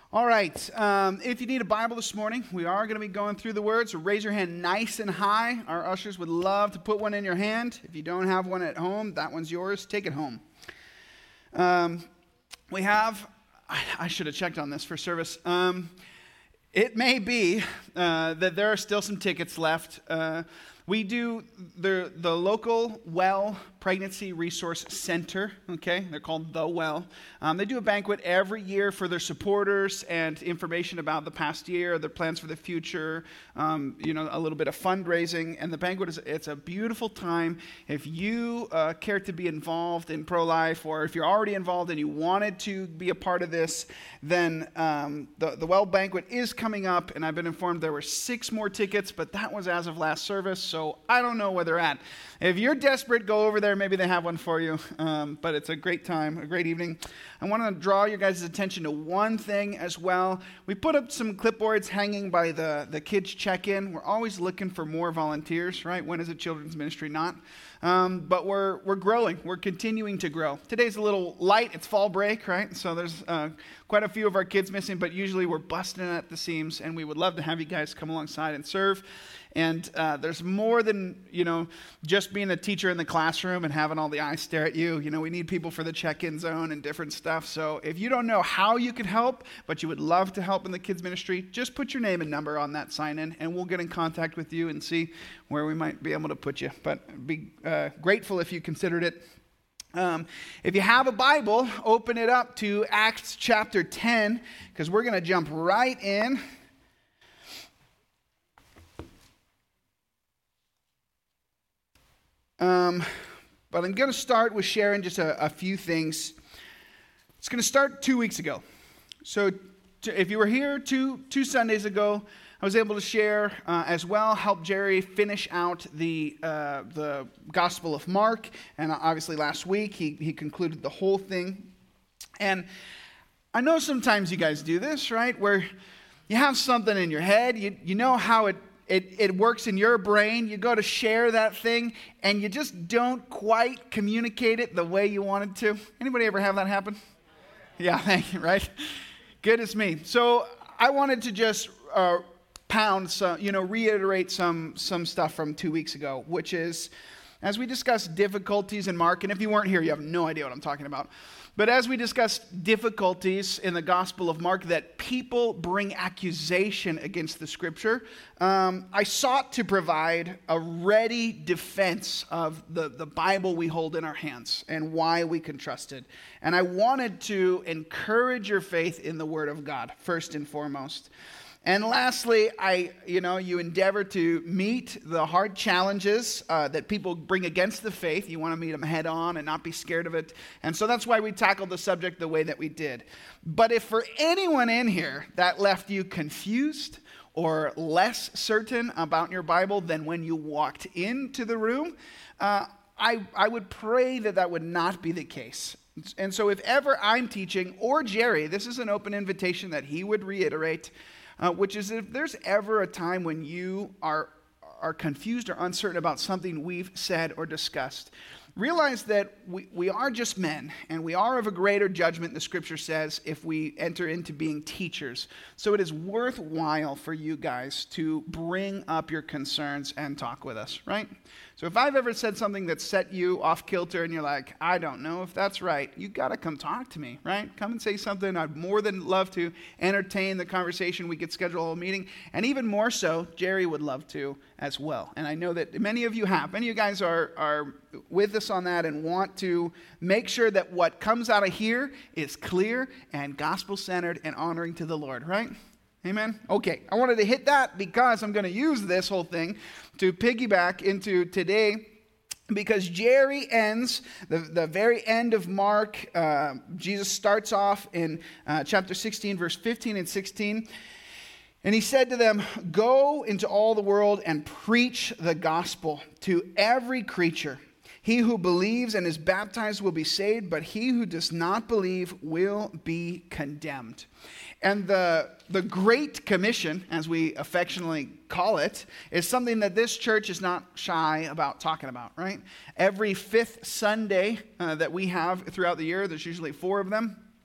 All right, if you need a Bible this morning, we are going to be going through the Word, so raise your hand nice and high. Our ushers would love to put one in your hand. If you don't have one at home, that one's yours. Take it home. I should have checked on this for service. It may be that there are still some tickets left. We do the local Well Pregnancy Resource Center, okay? They're called The Well. They do a banquet every year for their supporters and information about the past year, their plans for the future, a little bit of fundraising. And the banquet it's a beautiful time. If you care to be involved in pro-life, or if you're already involved and you wanted to be a part of this, then the Well banquet is coming up, and I've been informed there were 6 more tickets, but that was as of last service, so I don't know where they're at. If you're desperate, go over there. Maybe they have one for you. But it's a great time, a great evening. I want to draw your guys' attention to one thing as well. We put up some clipboards hanging by the kids' check-in. We're always looking for more volunteers, right? When is a children's ministry not? But we're growing. We're continuing to grow. Today's a little light. It's fall break, right? So there's quite a few of our kids missing, but usually we're busting at the seams, and we would love to have you guys come alongside and serve. And there's more than, just being a teacher in the classroom and having all the eyes stare at you. We need people for the check-in zone and different stuff. So if you don't know how you could help, but you would love to help in the kids ministry, just put your name and number on that sign-in, and we'll get in contact with you and see where we might be able to put you. But be grateful if you considered it. If you have a Bible, open it up to Acts chapter 10, because we're going to jump right in. But I'm going to start with sharing just a few things. It's going to start 2 weeks ago. So if you were here two Sundays ago, I was able to share as well, help Jerry finish out the Gospel of Mark. And obviously last week, he concluded the whole thing. And I know sometimes you guys do this, right? Where you have something in your head, you know how it works in your brain. You go to share that thing, and you just don't quite communicate it the way you wanted to. Anybody ever have that happen? Yeah, thank you, right? Goodness me. So I wanted to just reiterate some stuff from 2 weeks ago, which is, as we discussed difficulties in Mark, and if you weren't here, you have no idea what I'm talking about. But as we discussed difficulties in the Gospel of Mark, that people bring accusation against the Scripture, I sought to provide a ready defense of the Bible we hold in our hands and why we can trust it. And I wanted to encourage your faith in the Word of God, first and foremost. And lastly, you endeavor to meet the hard challenges that people bring against the faith. You want to meet them head on and not be scared of it. And so that's why we tackled the subject the way that we did. But if for anyone in here that left you confused or less certain about your Bible than when you walked into the room, I would pray that would not be the case. And so if ever I'm teaching, or Jerry, this is an open invitation that he would reiterate, which is if there's ever a time when you are confused or uncertain about something we've said or discussed, realize that we are just men, and we are of a greater judgment, the Scripture says, if we enter into being teachers. So it is worthwhile for you guys to bring up your concerns and talk with us, right? So if I've ever said something that set you off kilter and you're like, I don't know if that's right, you got to come talk to me, right? Come and say something. I'd more than love to entertain the conversation. We could schedule a meeting. And even more so, Jerry would love to as well. And I know that many of you guys are with us on that and want to make sure that what comes out of here is clear and gospel-centered and honoring to the Lord, right? Amen? Okay, I wanted to hit that because I'm going to use this whole thing to piggyback into today, because Jerry ends the very end of Mark. Jesus starts off in chapter 16, verse 15 and 16. And he said to them, "Go into all the world and preach the gospel to every creature. He who believes and is baptized will be saved, but he who does not believe will be condemned." And the Great Commission, as we affectionately call it, is something that this church is not shy about talking about, right? Every fifth Sunday that we have throughout the year, there's usually 4 of them,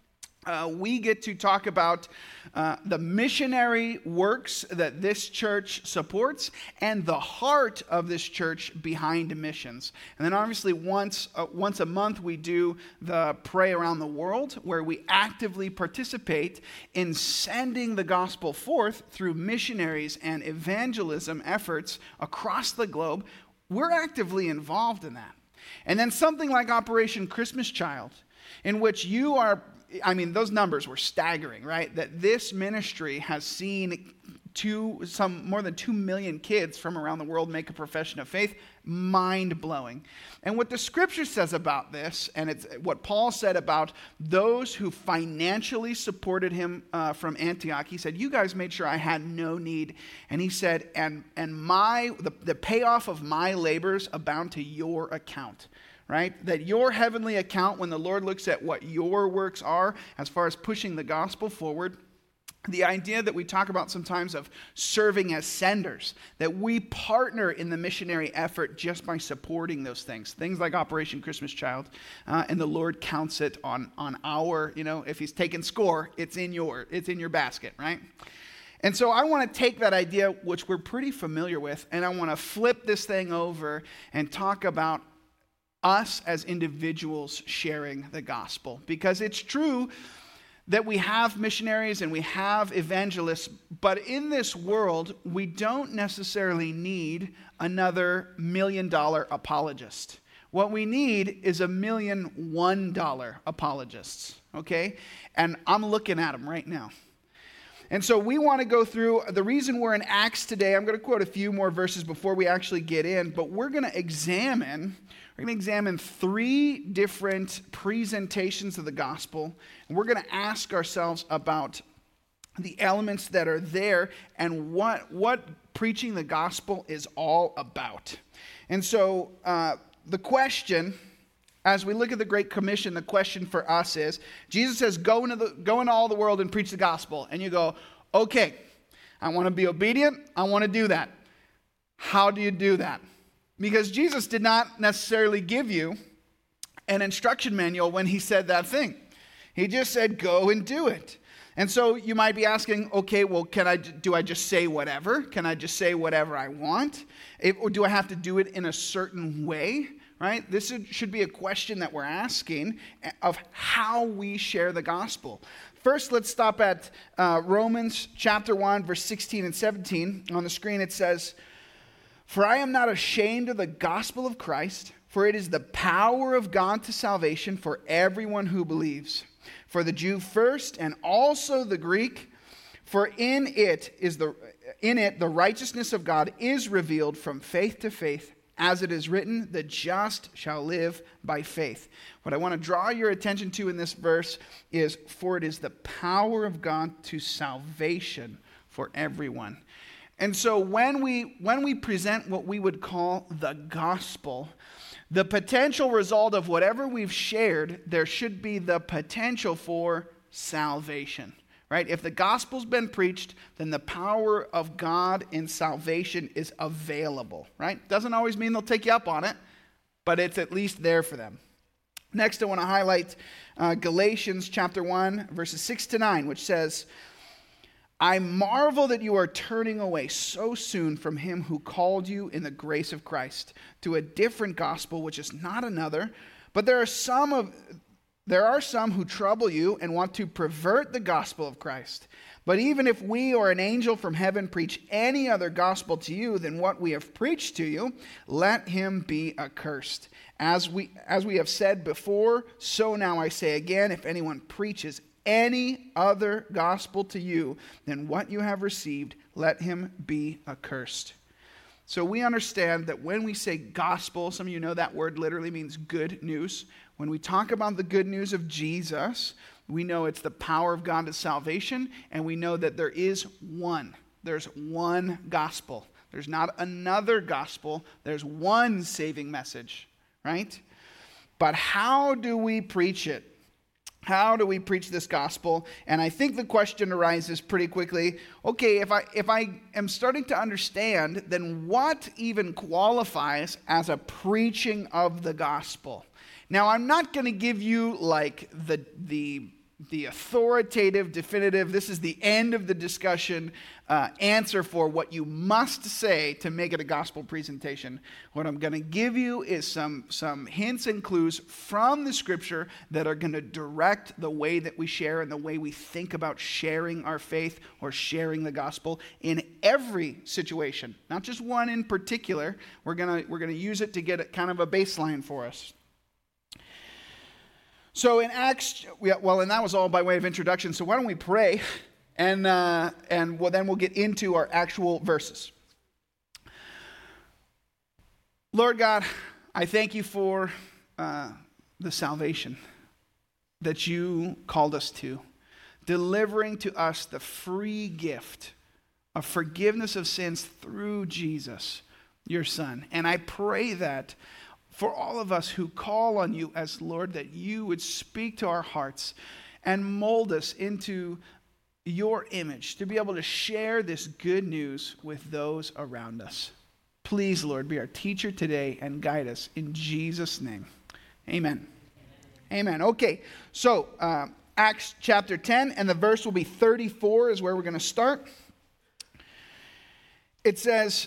we get to talk about the missionary works that this church supports and the heart of this church behind missions. And then obviously once a month we do the Pray Around the World, where we actively participate in sending the gospel forth through missionaries and evangelism efforts across the globe. We're actively involved in that. And then something like Operation Christmas Child, in which you are, those numbers were staggering, right? That this ministry has seen more than 2 million kids from around the world make a profession of faith. Mind-blowing. And what the scripture says about this, and it's what Paul said about those who financially supported him from Antioch. He said, you guys made sure I had no need. And he said, and the payoff of my labors abound to your account. Right? That your heavenly account, when the Lord looks at what your works are as far as pushing the gospel forward, the idea that we talk about sometimes of serving as senders, that we partner in the missionary effort just by supporting those things like Operation Christmas Child, and the Lord counts it on our, if he's taking score, it's in your basket, right? And so I want to take that idea, which we're pretty familiar with, and I want to flip this thing over and talk about us as individuals sharing the gospel. Because it's true that we have missionaries and we have evangelists, but in this world, we don't necessarily need another $1 million apologist. What we need is $1 million $1 apologists, okay? And I'm looking at them right now. And so we want to go through, the reason we're in Acts today, I'm going to quote a few more verses before we actually get in, but we're going to examine 3 different presentations of the gospel, and we're going to ask ourselves about the elements that are there and what preaching the gospel is all about. And so the question, as we look at the Great Commission, the question for us is, Jesus says, go into all the world and preach the gospel. And you go, okay, I want to be obedient. I want to do that. How do you do that? Because Jesus did not necessarily give you an instruction manual when he said that thing. He just said, go and do it. And so you might be asking, okay, well, do I just say whatever? Can I just say whatever I want? Or do I have to do it in a certain way? Right? This should be a question that we're asking of how we share the gospel. First, let's stop at Romans chapter 1, verse 16 and 17. On the screen it says, for I am not ashamed of the gospel of Christ, for it is the power of God to salvation for everyone who believes. For the Jew first and also the Greek, for in it the righteousness of God is revealed from faith to faith, as it is written, the just shall live by faith. What I want to draw your attention to in this verse is, for it is the power of God to salvation for everyone. And so when we present what we would call the gospel, the potential result of whatever we've shared, there should be the potential for salvation, right? If the gospel's been preached, then the power of God in salvation is available, right? Doesn't always mean they'll take you up on it, but it's at least there for them. Next, I want to highlight Galatians chapter 1, verses 6 to 9, which says, I marvel that you are turning away so soon from him who called you in the grace of Christ to a different gospel, which is not another. But there are some who trouble you and want to pervert the gospel of Christ. But even if we or an angel from heaven preach any other gospel to you than what we have preached to you, let him be accursed. As we have said before, so now I say again, if anyone preaches any other gospel to you than what you have received, let him be accursed. So we understand that when we say gospel, some of you know that word literally means good news. When we talk about the good news of Jesus, we know it's the power of God to salvation, and we know that there is one. There's one gospel. There's not another gospel. There's one saving message, right? But how do we preach it? How do we preach this gospel? And I think the question arises pretty quickly. Okay, if I am starting to understand, then what even qualifies as a preaching of the gospel? Now, I'm not going to give you like the the authoritative, definitive, this is the end of the discussion answer for what you must say to make it a gospel presentation. What I'm going to give you is some hints and clues from the scripture that are going to direct the way that we share and the way we think about sharing our faith or sharing the gospel in every situation, not just one in particular. We're going to use it to get kind of a baseline for us. So in Acts, and that was all by way of introduction. So why don't we pray, and then we'll get into our actual verses. Lord God, I thank you for the salvation that you called us to, delivering to us the free gift of forgiveness of sins through Jesus, your Son. And I pray that for all of us who call on you as Lord, that you would speak to our hearts and mold us into your image to be able to share this good news with those around us. Please, Lord, be our teacher today and guide us in Jesus' name. Amen. Amen. Okay, so Acts chapter 10, and the verse will be 34 is where we're going to start. It says,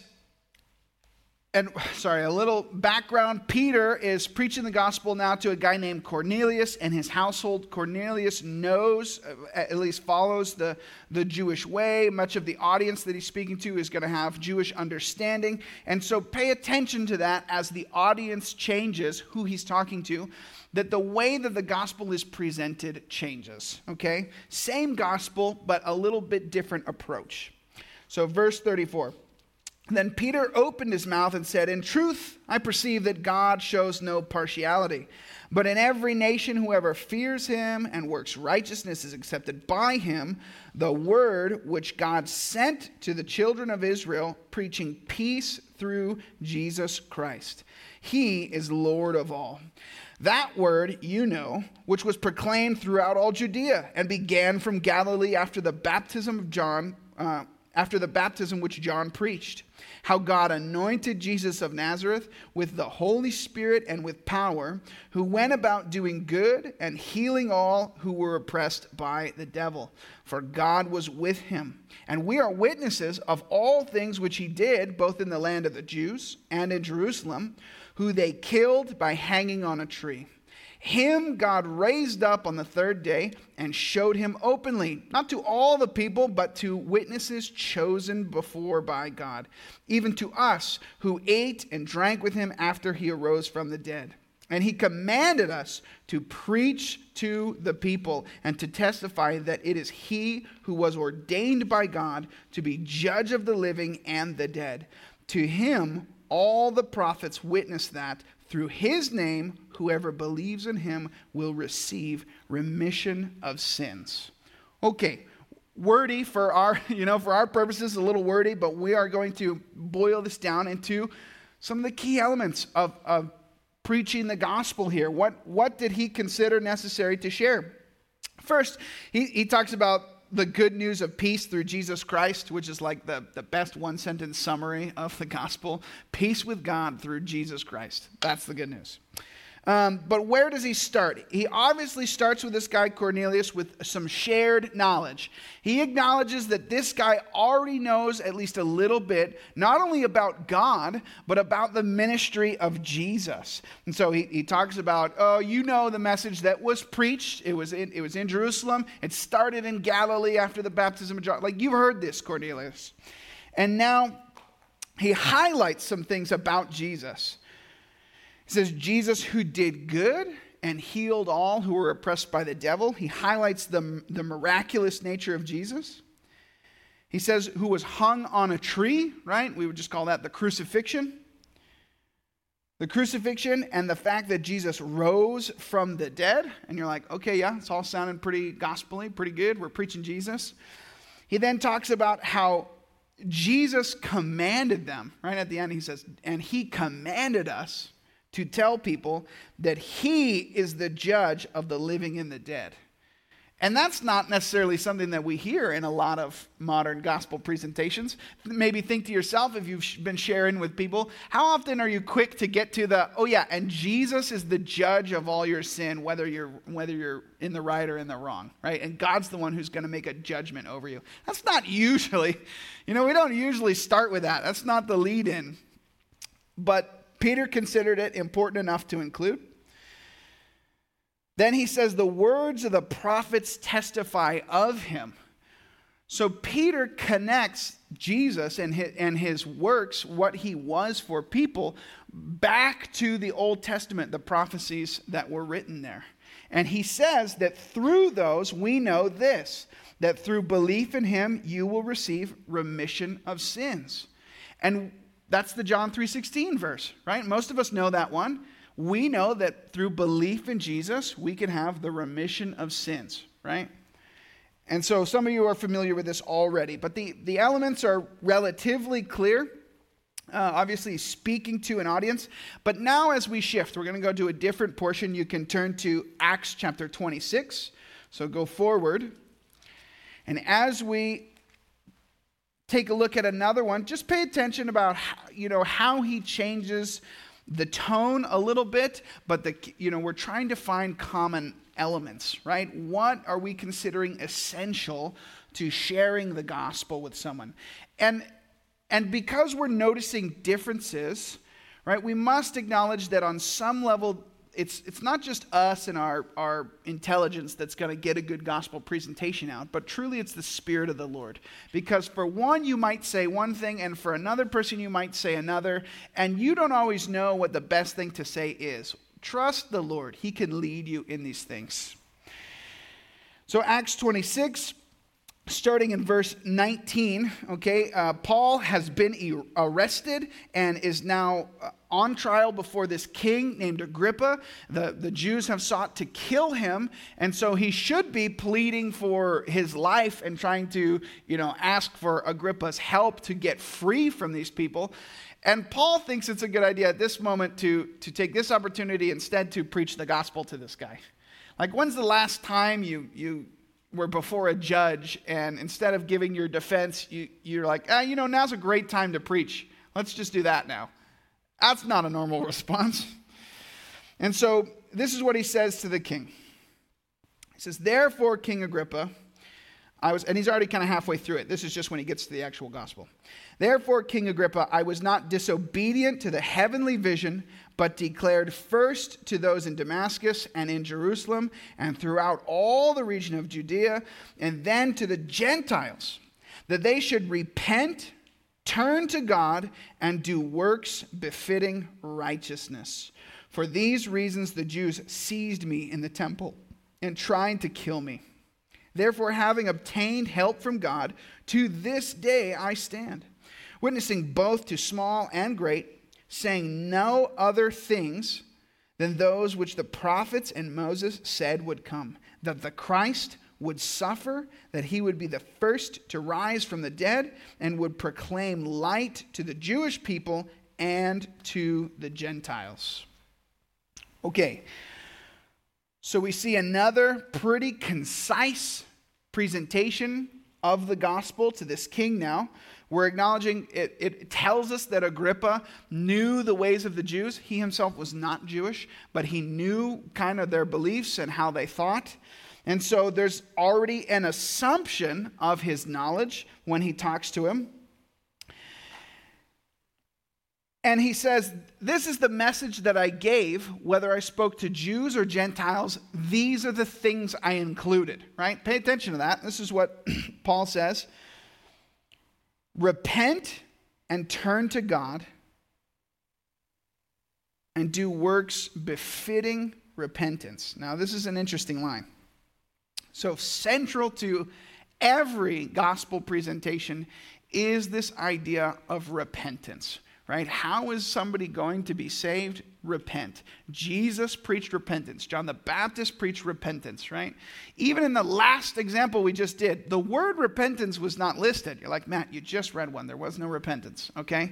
a little background. Peter is preaching the gospel now to a guy named Cornelius and his household. Cornelius knows, at least follows the Jewish way. Much of the audience that he's speaking to is going to have Jewish understanding. And so pay attention to that as the audience changes, who he's talking to, that the way that the gospel is presented changes, okay? Same gospel, but a little bit different approach. So verse 34. Then Peter opened his mouth and said, "In truth, I perceive that God shows no partiality. But in every nation, whoever fears him and works righteousness is accepted by him. The word which God sent to the children of Israel, preaching peace through Jesus Christ. He is Lord of all. That word you know, which was proclaimed throughout all Judea and began from Galilee after the baptism of John, after the baptism which John preached, how God anointed Jesus of Nazareth with the Holy Spirit and with power, who went about doing good and healing all who were oppressed by the devil. For God was with him. And we are witnesses of all things which he did, both in the land of the Jews and in Jerusalem, who they killed by hanging on a tree. Him God raised up on the third day and showed him openly, not to all the people, but to witnesses chosen before by God, even to us who ate and drank with him after he arose from the dead. And he commanded us to preach to the people and to testify that it is he who was ordained by God to be judge of the living and the dead. To him all the prophets witness that through his name, whoever believes in him will receive remission of sins." Okay, wordy for our purposes, a little wordy, but we are going to boil this down into some of the key elements of preaching the gospel here. What did he consider necessary to share? First, he talks about the good news of peace through Jesus Christ, which is like the best one-sentence summary of the gospel. Peace with God through Jesus Christ. That's the good news. But where does he start? He obviously starts with this guy Cornelius with some shared knowledge. He acknowledges that this guy already knows at least a little bit, not only about God, but about the ministry of Jesus. And so he talks about, the message that was preached. It was in Jerusalem. It started in Galilee after the baptism of John. Like, you've heard this, Cornelius. And now he highlights some things about Jesus. He says, Jesus who did good and healed all who were oppressed by the devil. He highlights the miraculous nature of Jesus. He says, who was hung on a tree, right? We would just call that the crucifixion. The crucifixion and the fact that Jesus rose from the dead. And you're like, okay, yeah, it's all sounding pretty gospel-y, pretty good. We're preaching Jesus. He then talks about how Jesus commanded them. Right at the end, he says, and he commanded us to tell people that he is the judge of the living and the dead. And that's not necessarily something that we hear in a lot of modern gospel presentations. Maybe think to yourself, if you've been sharing with people, how often are you quick to get to the, oh yeah, and Jesus is the judge of all your sin, whether you're in the right or in the wrong, right? And God's the one who's going to make a judgment over you. That's not usually, we don't usually start with that. That's not the lead in. But Peter considered it important enough to include. Then he says, the words of the prophets testify of him. So Peter connects Jesus and his works, what he was for people, back to the Old Testament, the prophecies that were written there. And he says that through those we know this, that through belief in him you will receive remission of sins. And that's the John 3:16 verse, right? Most of us know that one. We know that through belief in Jesus, we can have the remission of sins, right? And so some of you are familiar with this already, but the elements are relatively clear, obviously speaking to an audience. But now as we shift, we're going to go to a different portion. You can turn to Acts chapter 26. So go forward. And as we take a look at another one, just pay attention about how he changes the tone a little bit, but we're trying to find common elements, right? What are we considering essential to sharing the gospel with someone? And because we're noticing differences, right, we must acknowledge that on some level, it's not just us and our intelligence that's going to get a good gospel presentation out, but truly it's the Spirit of the Lord. Because for one, you might say one thing, and for another person, you might say another, and you don't always know what the best thing to say is. Trust the Lord. He can lead you in these things. So Acts 26, starting in verse 19, okay, Paul has been arrested and is now on trial before this king named Agrippa. The Jews have sought to kill him, and so he should be pleading for his life and trying to, ask for Agrippa's help to get free from these people. And Paul thinks it's a good idea at this moment to take this opportunity instead to preach the gospel to this guy. Like, when's the last time you were before a judge and instead of giving your defense, you're like, now's a great time to preach. Let's just do that now. That's not a normal response. And so this is what he says to the king. He says, therefore, King Agrippa, and he's already kind of halfway through it. This is just when he gets to the actual gospel. Therefore, King Agrippa, I was not disobedient to the heavenly vision, but declared first to those in Damascus and in Jerusalem and throughout all the region of Judea, and then to the Gentiles, that they should repent, turn to God, and do works befitting righteousness. For these reasons the Jews seized me in the temple and tried to kill me. Therefore, having obtained help from God, to this day I stand, witnessing both to small and great, saying no other things than those which the prophets and Moses said would come, that the Christ would suffer, that he would be the first to rise from the dead, and would proclaim light to the Jewish people and to the Gentiles. Okay. So we see another pretty concise presentation of the gospel to this king now. We're acknowledging it tells us that Agrippa knew the ways of the Jews. He himself was not Jewish, but he knew kind of their beliefs and how they thought. And so there's already an assumption of his knowledge when he talks to him. And he says, this is the message that I gave, whether I spoke to Jews or Gentiles. These are the things I included, right? Pay attention to that. This is what Paul says. Repent and turn to God and do works befitting repentance. Now, this is an interesting line. So central to every gospel presentation is this idea of repentance. Right? How is somebody going to be saved? Repent. Jesus preached repentance. John the Baptist preached repentance, right? Even in the last example we just did, the word repentance was not listed. You're like, Matt, you just read one. There was no repentance, okay?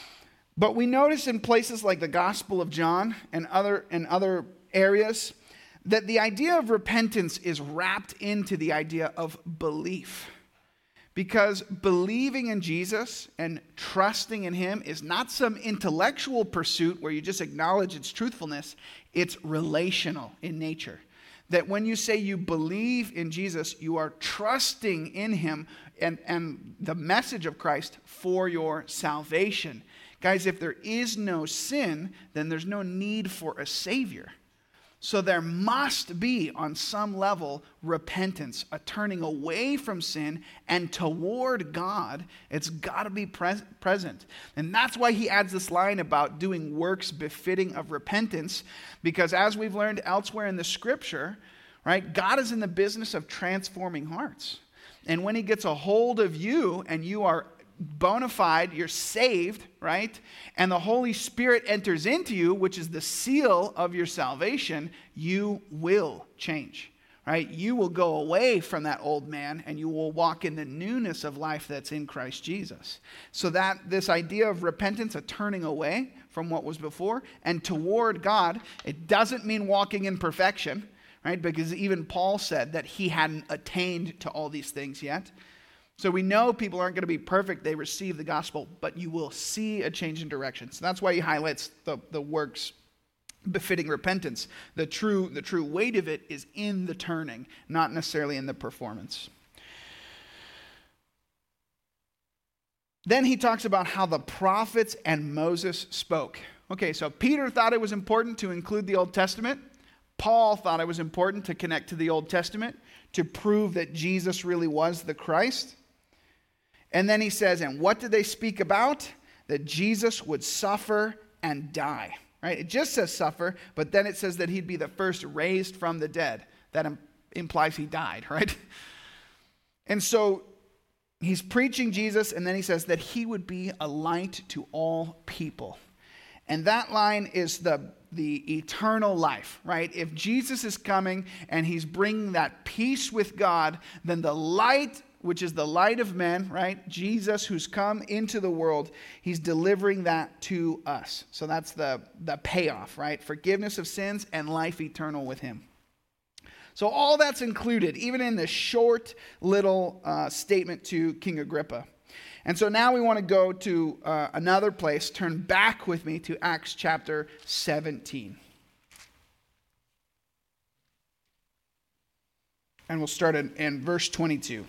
But we notice in places like the Gospel of John and other areas that the idea of repentance is wrapped into the idea of belief. Because believing in Jesus and trusting in him is not some intellectual pursuit where you just acknowledge its truthfulness. It's relational in nature. That when you say you believe in Jesus, you are trusting in him and the message of Christ for your salvation. Guys, if there is no sin, then there's no need for a Savior. So there must be, on some level, repentance, a turning away from sin and toward God. It's got to be present. And that's why he adds this line about doing works befitting of repentance, because as we've learned elsewhere in the scripture, right, God is in the business of transforming hearts. And when he gets a hold of you and you are bona fide, you're saved, right? And the Holy Spirit enters into you, which is the seal of your salvation, you will change, right? You will go away from that old man and you will walk in the newness of life that's in Christ Jesus. So that this idea of repentance, a turning away from what was before and toward God, it doesn't mean walking in perfection, right? Because even Paul said that he hadn't attained to all these things yet. So we know people aren't going to be perfect. They receive the gospel, but you will see a change in direction. So that's why he highlights the works befitting repentance. The true weight of it is in the turning, not necessarily in the performance. Then he talks about how the prophets and Moses spoke. Okay, so Peter thought it was important to include the Old Testament. Paul thought it was important to connect to the Old Testament to prove that Jesus really was the Christ. And then he says, and what did they speak about? That Jesus would suffer and die, right? It just says suffer, but then it says that he'd be the first raised from the dead. That implies he died, right? And so he's preaching Jesus, and then he says that he would be a light to all people. And that line is the eternal life, right? If Jesus is coming and he's bringing that peace with God, then the light, which is the light of men, right? Jesus, who's come into the world, he's delivering that to us. So that's the payoff, right? Forgiveness of sins and life eternal with him. So all that's included, even in this short little statement to King Agrippa. And so now we want to go to another place. Turn back with me to Acts chapter 17. And we'll start in verse 22.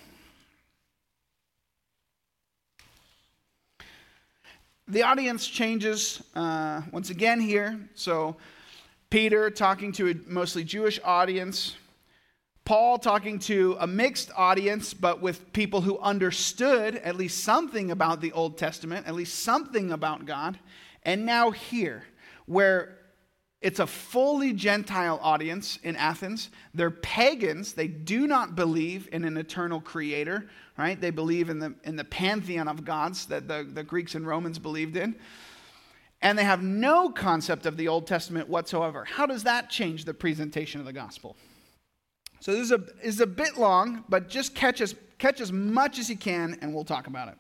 The audience changes once again here. So Peter talking to a mostly Jewish audience. Paul talking to a mixed audience, but with people who understood at least something about the Old Testament, at least something about God. And now here, where it's a fully Gentile audience in Athens. They're pagans. They do not believe in an eternal creator, right? They believe in the pantheon of gods that the Greeks and Romans believed in. And they have no concept of the Old Testament whatsoever. How does that change the presentation of the gospel? So this is a bit long, but just catch as much as you can, and we'll talk about it.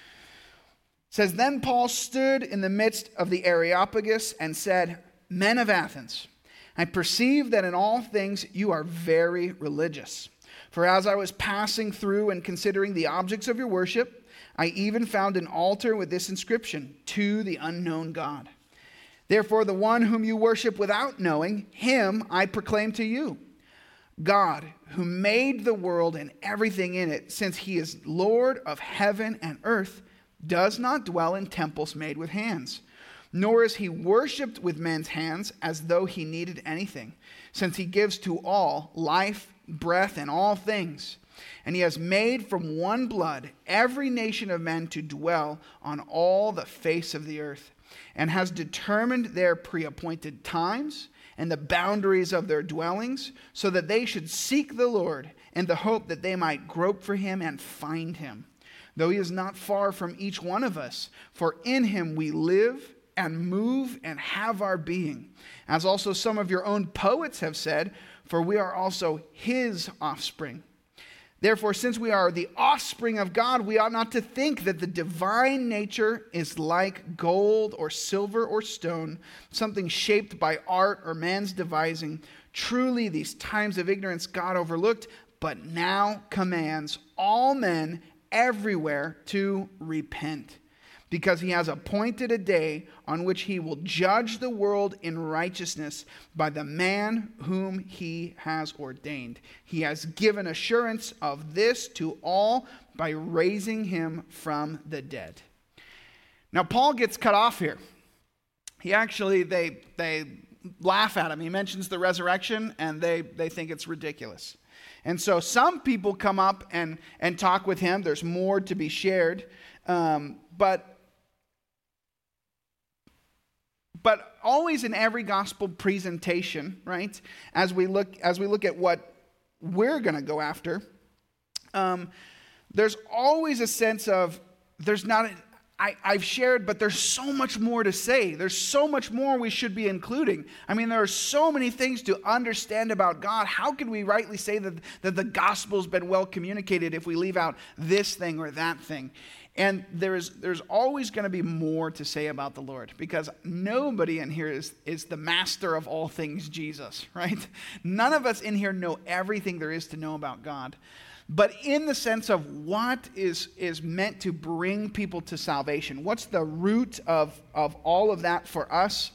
It says, then Paul stood in the midst of the Areopagus and said, men of Athens, I perceive that in all things you are very religious. For as I was passing through and considering the objects of your worship, I even found an altar with this inscription, to the unknown God. Therefore, the one whom you worship without knowing, him I proclaim to you. God, who made the world and everything in it, since he is Lord of heaven and earth, does not dwell in temples made with hands, nor is he worshipped with men's hands as though he needed anything, since he gives to all life, breath, and all things. And he has made from one blood every nation of men to dwell on all the face of the earth, and has determined their pre-appointed times and the boundaries of their dwellings, so that they should seek the Lord in the hope that they might grope for him and find him, though he is not far from each one of us. For in him we live and move and have our being. As also some of your own poets have said, for we are also his offspring. Therefore, since we are the offspring of God, we ought not to think that the divine nature is like gold or silver or stone, something shaped by art or man's devising. Truly, these times of ignorance God overlooked, but now commands all men everywhere to repent, because he has appointed a day on which he will judge the world in righteousness by the man whom he has ordained. He has given assurance of this to all by raising him from the dead. Now, Paul gets cut off here. They laugh at him. He mentions the resurrection, and they think it's ridiculous. And so some people come up and talk with him. There's more to be shared. But always in every gospel presentation, right, as we look at what we're going to go after, there's always a sense of I've shared, but there's so much more to say. There's so much more we should be including. I mean, there are so many things to understand about God. How can we rightly say that the gospel's been well communicated if we leave out this thing or that thing? And there's always going to be more to say about the Lord, because nobody in here is the master of all things Jesus, right? None of us in here know everything there is to know about God. But in the sense of what is meant to bring people to salvation, what's the root of all of that for us,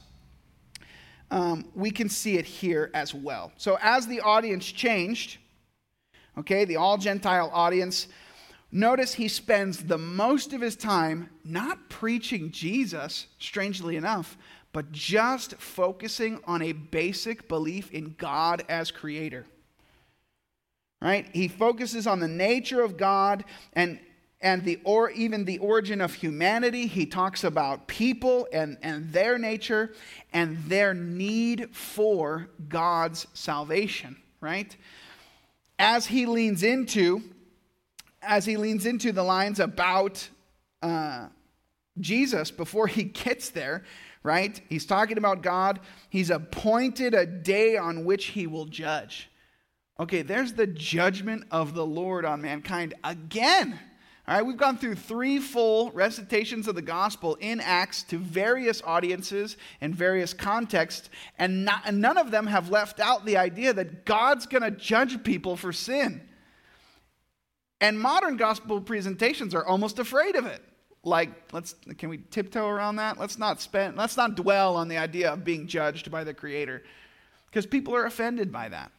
we can see it here as well. So as the audience changed, okay, the all-Gentile audience, notice he spends the most of his time not preaching Jesus, strangely enough, but just focusing on a basic belief in God as creator. Right? He focuses on the nature of God and even the origin of humanity. He talks about people and their nature and their need for God's salvation, right? As he leans into the lines about Jesus before he gets there, right? He's talking about God. He's appointed a day on which he will judge. Okay, there's the judgment of the Lord on mankind again. All right, we've gone through 3 full recitations of the gospel in Acts to various audiences and various contexts, and none of them have left out the idea that God's going to judge people for sin. And modern gospel presentations are almost afraid of it. Like, can we tiptoe around that? Let's not dwell on the idea of being judged by the Creator, because people are offended by that.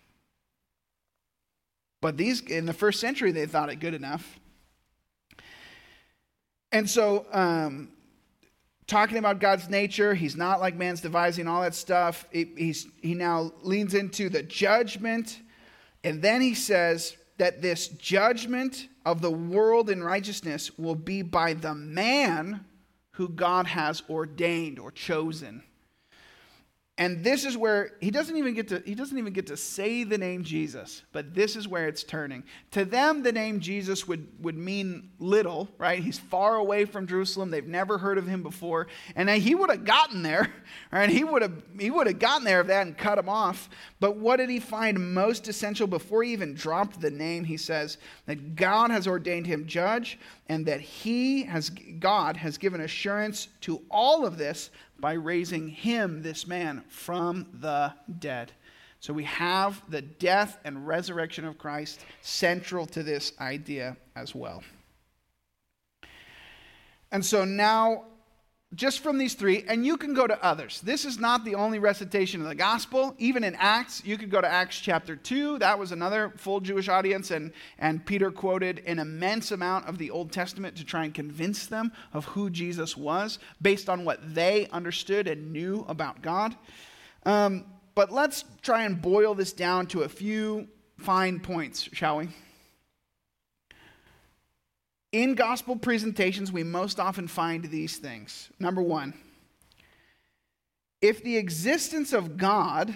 But these, in the first century, they thought it good enough. And so, talking about God's nature, he's not like man's devising, all that stuff. He now leans into the judgment. And then he says that this judgment of the world in righteousness will be by the man who God has ordained or chosen. And this is where he doesn't even get to say the name Jesus, but this is where it's turning. To them, the name Jesus would mean little, right? He's far away from Jerusalem. They've never heard of him before. And he would have gotten there, right? He would have gotten there if that and cut him off. But what did he find most essential before he even dropped the name? He says that God has ordained him judge, and that God has given assurance to all of this by raising him, this man, from the dead. So we have the death and resurrection of Christ central to this idea as well. And so now, just from these 3, and you can go to others. This is not the only recitation of the gospel. Even in Acts, you could go to Acts chapter 2. That was another full Jewish audience, and Peter quoted an immense amount of the Old Testament to try and convince them of who Jesus was, based on what they understood and knew about God. But let's try and boil this down to a few fine points, shall we? In gospel presentations, we most often find these things. Number 1, that the existence of God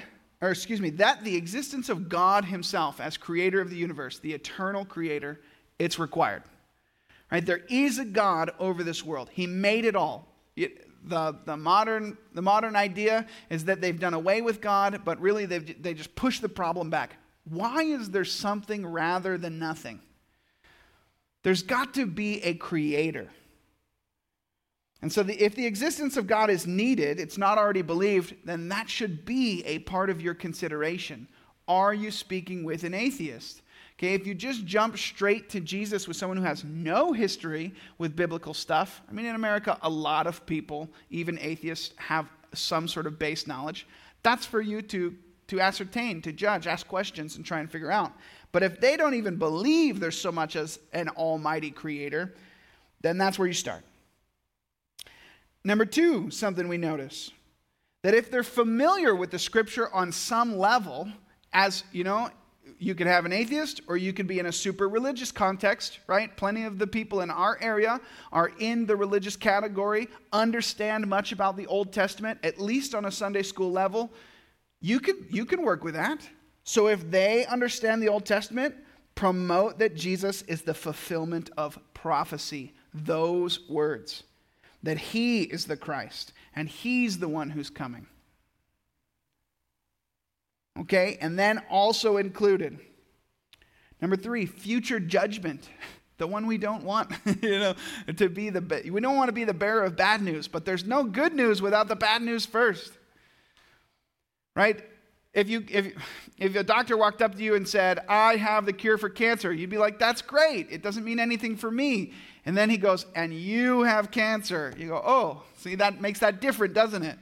himself as creator of the universe, the eternal creator, it's required. Right? There is a God over this world. He made it all. The modern idea is that they've done away with God, but really they just push the problem back. Why is there something rather than nothing? There's got to be a creator. And so if the existence of God is needed, it's not already believed, then that should be a part of your consideration. Are you speaking with an atheist? Okay, if you just jump straight to Jesus with someone who has no history with biblical stuff, I mean, in America, a lot of people, even atheists, have some sort of base knowledge. That's for you to ascertain, to judge, ask questions, and try and figure out. But if they don't even believe there's so much as an almighty creator, then that's where you start. Number two, something we notice, that if they're familiar with the scripture on some level, as you know, you could have an atheist or you could be in a super religious context, right? Plenty of the people in our area are in the religious category, understand much about the Old Testament, at least on a Sunday school level. You can work with that. So if they understand the Old Testament, promote that Jesus is the fulfillment of prophecy, those words, that he is the Christ and he's the one who's coming. Okay, and then also included, number three, future judgment, the one we don't want, to be we don't want to be the bearer of bad news, but there's no good news without the bad news first, right? If a doctor walked up to you and said, I have the cure for cancer, you'd be like, that's great. It doesn't mean anything for me. And then he goes, and you have cancer. You go, oh, see, that makes that different, doesn't it?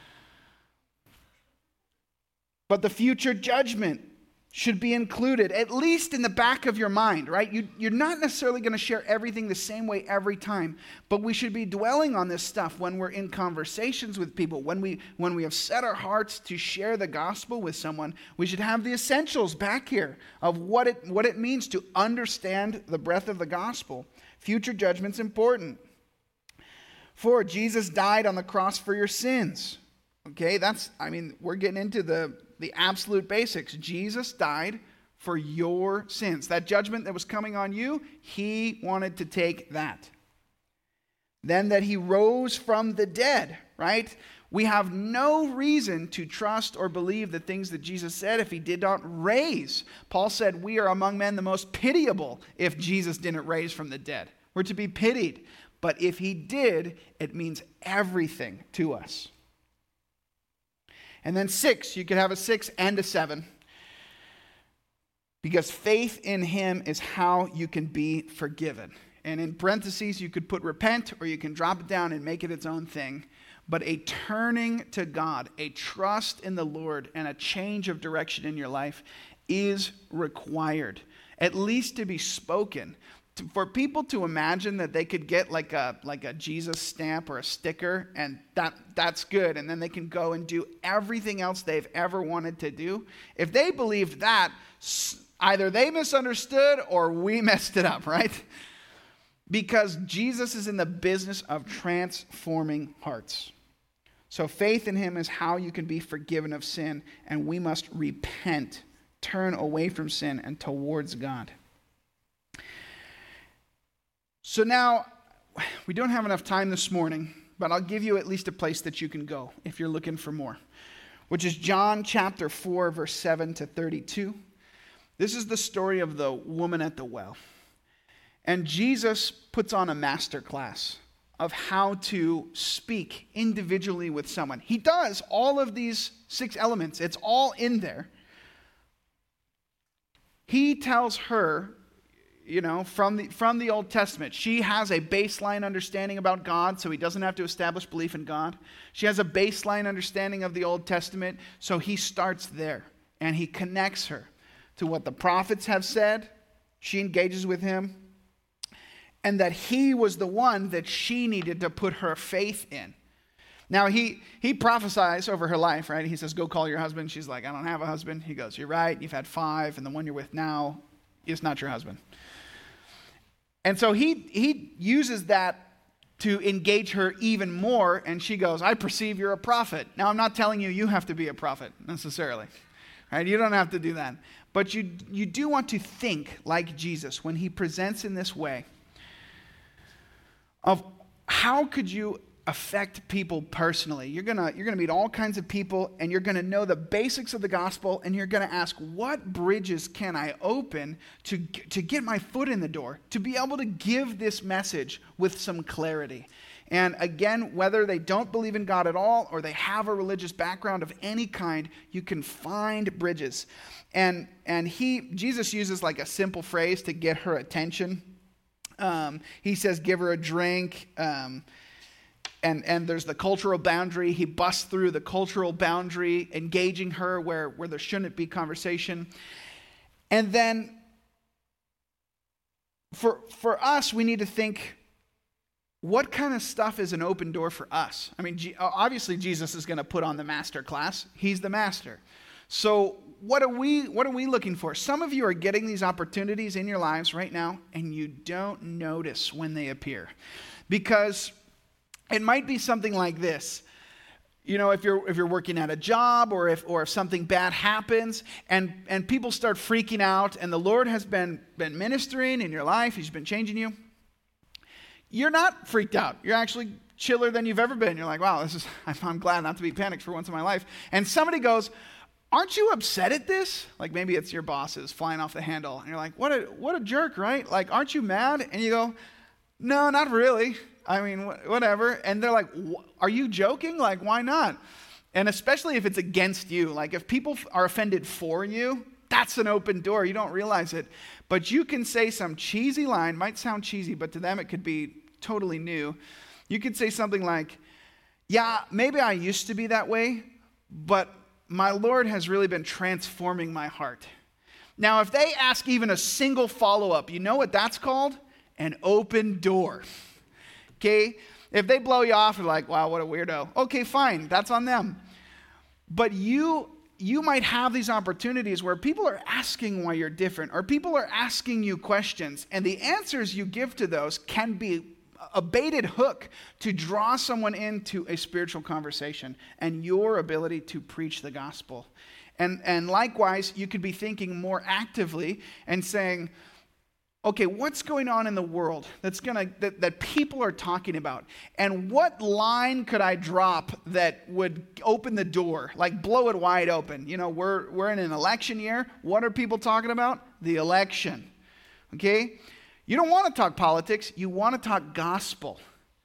But the future judgment should be included, at least in the back of your mind, right? You're not necessarily going to share everything the same way every time, but we should be dwelling on this stuff when we're in conversations with people. When we have set our hearts to share the gospel with someone, we should have the essentials back here of what it means to understand the breadth of the gospel. Future judgment's important. 4, Jesus died on the cross for your sins. Okay, we're getting into the absolute basics. Jesus died for your sins. That judgment that was coming on you, he wanted to take that. Then that he rose from the dead, right? We have no reason to trust or believe the things that Jesus said if he did not raise. Paul said, we are among men the most pitiable if Jesus didn't raise from the dead. We're to be pitied. But if he did, it means everything to us. And then 6, you could have a 6 and a 7. Because faith in him is how you can be forgiven. And in parentheses, you could put repent, or you can drop it down and make it its own thing. But a turning to God, a trust in the Lord, and a change of direction in your life is required, at least to be spoken. For people to imagine that they could get like a Jesus stamp or a sticker and that's good, and then they can go and do everything else they've ever wanted to do. If they believed that, either they misunderstood or we messed it up, right? Because Jesus is in the business of transforming hearts. So faith in him is how you can be forgiven of sin, and we must repent, turn away from sin and towards God. So now, we don't have enough time this morning, but I'll give you at least a place that you can go if you're looking for more, which is John chapter 4, verse 7 to 32. This is the story of the woman at the well. And Jesus puts on a master class of how to speak individually with someone. He does all of these 6 elements. It's all in there. He tells her, from the Old Testament. She has a baseline understanding about God, so he doesn't have to establish belief in God. She has a baseline understanding of the Old Testament, so he starts there. And he connects her to what the prophets have said. She engages with him. And that he was the one that she needed to put her faith in. Now, he prophesies over her life, right? He says, go call your husband. She's like, I don't have a husband. He goes, you're right. You've had 5, and the one you're with now is not your husband. And so he uses that to engage her even more, and she goes, I perceive you're a prophet. Now, I'm not telling you have to be a prophet necessarily, right? You don't have to do that. But you do want to think like Jesus when he presents in this way of how could you affect people personally. You're gonna meet all kinds of people, and you're gonna know the basics of the gospel, and you're gonna ask, what bridges can I open to get my foot in the door, to be able to give this message with some clarity. And again, whether they don't believe in God at all or they have a religious background of any kind, you can find bridges. And Jesus uses like a simple phrase to get her attention. He says, give her a drink. And there's the cultural boundary. He busts through the cultural boundary, engaging her where there shouldn't be conversation. And then for us, we need to think, what kind of stuff is an open door for us? I mean, obviously Jesus is going to put on the master class. He's the master. So what are we looking for? Some of you are getting these opportunities in your lives right now, and you don't notice when they appear. Because it might be something like this. You know, if you're working at a job, or if something bad happens, and people start freaking out, and the Lord has been ministering in your life, He's been changing you, you're not freaked out. You're actually chiller than you've ever been. You're like, wow, I'm glad not to be panicked for once in my life. And somebody goes, aren't you upset at this? Like maybe it's your bosses flying off the handle. And you're like, what a jerk, right? Like, aren't you mad? And you go, no, not really. I mean, whatever. And they're like, are you joking? Like, why not? And especially if it's against you. Like if people are offended for you, that's an open door. You don't realize it. But you can say some cheesy line, might sound cheesy, but to them it could be totally new. You could say something like, yeah, maybe I used to be that way, but my Lord has really been transforming my heart. Now, if they ask even a single follow-up, you know what that's called? An open door. Okay? If they blow you off, you're like, wow, what a weirdo. Okay, fine. That's on them. But you might have these opportunities where people are asking why you're different, or people are asking you questions, and the answers you give to those can be a baited hook to draw someone into a spiritual conversation and your ability to preach the gospel. And likewise, you could be thinking more actively and saying, okay, what's going on in the world that people are talking about? And what line could I drop that would open the door, like blow it wide open? You know, we're in an election year. What are people talking about? The election. Okay? You don't want to talk politics. You want to talk gospel.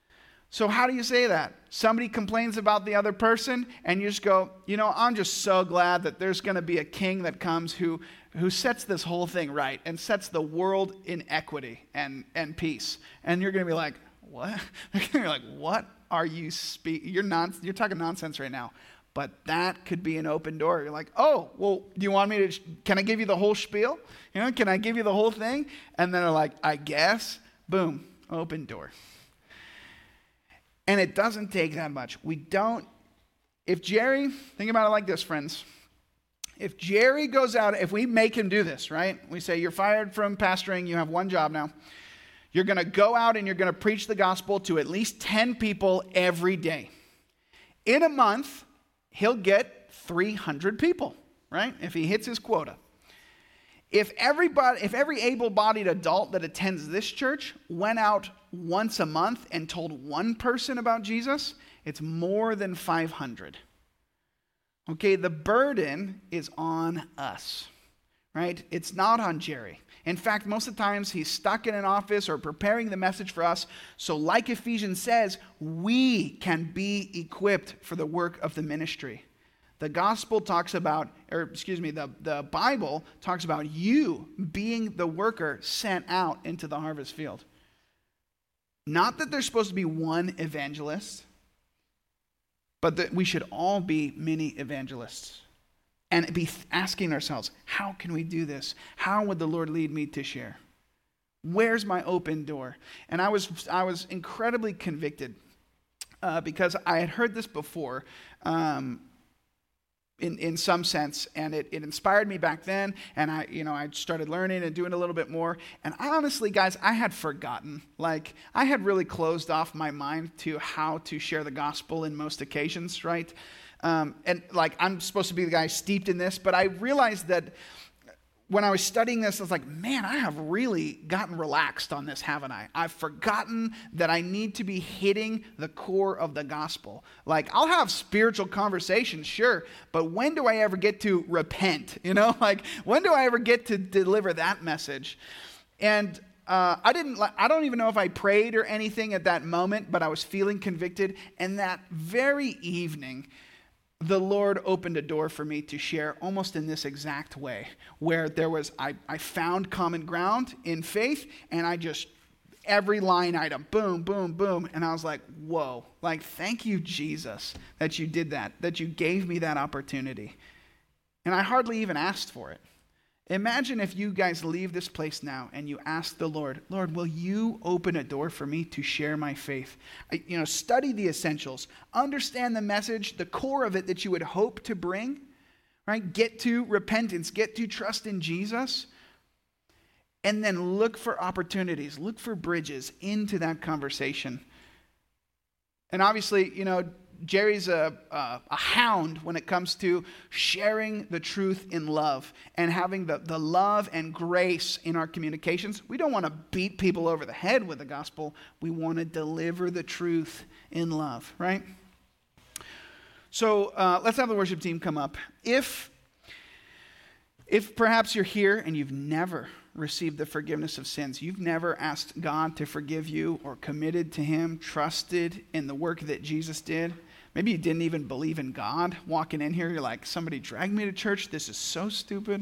So how do you say that? Somebody complains about the other person, and you just go, you know, I'm just so glad that there's going to be a king that comes who sets this whole thing right and sets the world in equity and peace. And you're going to be like, what? They're going to be like, what are you speaking? You're talking nonsense right now. But that could be an open door. You're like, oh, well, do you want me to, can I give you the whole spiel? You know, can I give you the whole thing? And then they're like, I guess. Boom, open door. And it doesn't take that much. If Jerry, think about it like this, friends. If Jerry goes out, if we make him do this, right? We say, you're fired from pastoring, you have one job now. You're going to go out and you're going to preach the gospel to at least 10 people every day. In a month, he'll get 300 people, right? If he hits his quota. If every able-bodied adult that attends this church went out once a month and told one person about Jesus, it's more than 500. Okay, the burden is on us, right? It's not on Jerry. In fact, most of the times he's stuck in an office or preparing the message for us. So like Ephesians says, we can be equipped for the work of the ministry. The gospel talks about, the Bible talks about you being the worker sent out into the harvest field. Not that there's supposed to be one evangelist, but that we should all be mini evangelists and be asking ourselves, how can we do this? How would the Lord lead me to share? Where's my open door? And I was incredibly convicted because I had heard this before, in some sense, and it inspired me back then, and I started learning and doing a little bit more, and honestly, guys, I had forgotten. Like, I had really closed off my mind to how to share the gospel in most occasions, right? And like, I'm supposed to be the guy steeped in this, but I realized that when I was studying this, I was like, man, I have really gotten relaxed on this, haven't I? I've forgotten that I need to be hitting the core of the gospel. Like, I'll have spiritual conversations, sure, but when do I ever get to repent? Like, when do I ever get to deliver that message? And I don't even know if I prayed or anything at that moment, but I was feeling convicted. And that very evening, the Lord opened a door for me to share almost in this exact way, where I found common ground in faith, and every line item, boom, boom, boom. And I was like, whoa, like, thank you, Jesus, that you did that you gave me that opportunity. And I hardly even asked for it. Imagine if you guys leave this place now and you ask the Lord, will you open a door for me to share my faith? Study the essentials, understand the message, the core of it that you would hope to bring, right? Get to repentance, get to trust in Jesus, and then look for opportunities, look for bridges into that conversation. And obviously, Jerry's a hound when it comes to sharing the truth in love and having the love and grace in our communications. We don't want to beat people over the head with the gospel. We want to deliver the truth in love, right? So let's have the worship team come up. If perhaps you're here and you've never received the forgiveness of sins, you've never asked God to forgive you or committed to Him, trusted in the work that Jesus did. Maybe you didn't even believe in God. Walking in here, you're like, somebody dragged me to church. This is so stupid.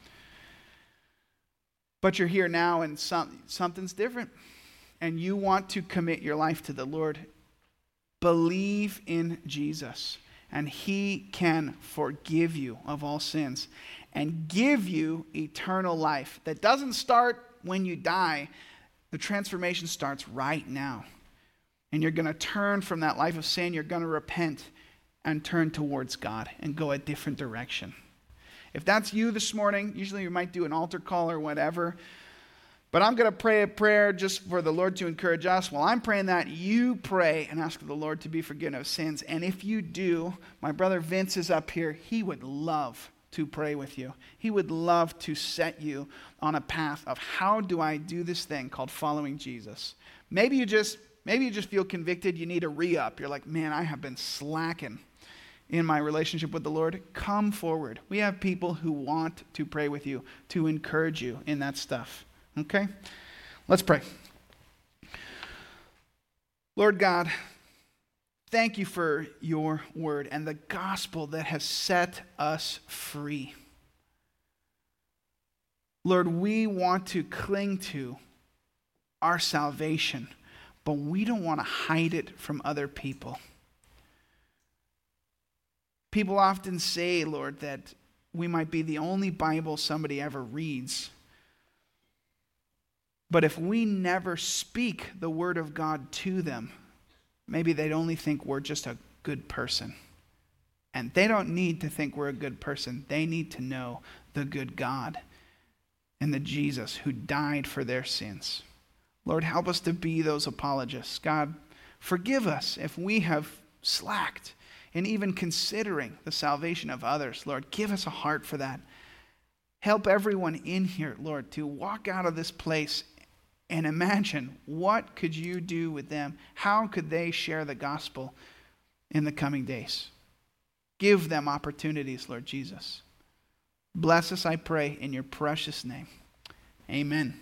But you're here now and something's different. And you want to commit your life to the Lord. Believe in Jesus. And He can forgive you of all sins and give you eternal life that doesn't start when you die. The transformation starts right now. And you're going to turn from that life of sin. You're going to repent and turn towards God and go a different direction. If that's you this morning, usually you might do an altar call or whatever. But I'm going to pray a prayer just for the Lord to encourage us. While I'm praying that, you pray and ask the Lord to be forgiven of sins. And if you do, my brother Vince is up here. He would love to pray with you. He would love to set you on a path of how do I do this thing called following Jesus. Maybe you just feel convicted. You need a re-up. You're like, man, I have been slacking in my relationship with the Lord. Come forward. We have people who want to pray with you, to encourage you in that stuff. Okay? Let's pray. Lord God, thank you for your word and the gospel that has set us free. Lord, we want to cling to our salvation, but we don't want to hide it from other people. People often say, Lord, that we might be the only Bible somebody ever reads. But if we never speak the word of God to them, maybe they'd only think we're just a good person. And they don't need to think we're a good person. They need to know the good God and the Jesus who died for their sins. Lord, help us to be those apologists. God, forgive us if we have slacked in even considering the salvation of others. Lord, give us a heart for that. Help everyone in here, Lord, to walk out of this place and imagine, what could you do with them? How could they share the gospel in the coming days? Give them opportunities, Lord Jesus. Bless us, I pray, in your precious name. Amen.